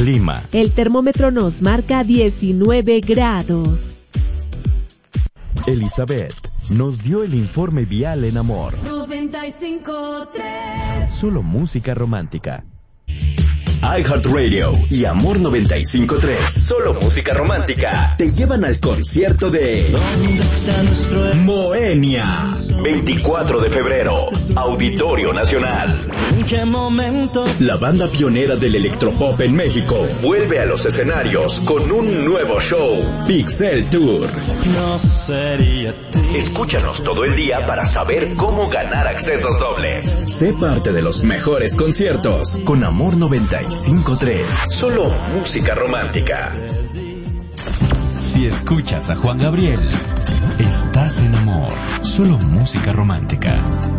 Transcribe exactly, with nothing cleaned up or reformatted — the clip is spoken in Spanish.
Clima. El termómetro nos marca diecinueve grados. Elizabeth nos dio el informe vial en Amor. noventa y cinco tres. Solo música romántica. iHeartRadio y Amor noventa y cinco punto tres, solo música romántica, te llevan al concierto de Moenia. veinticuatro de febrero, Auditorio Nacional. ¿En qué momento? La banda pionera del electropop en México vuelve a los escenarios con un nuevo show, Pixel Tour. No sería triste. Escúchanos todo el día para saber cómo ganar accesos dobles. Sé parte de los mejores conciertos con Amor noventa y cinco punto tres, solo música romántica. Si escuchas a Juan Gabriel, estás en Amor, solo música romántica.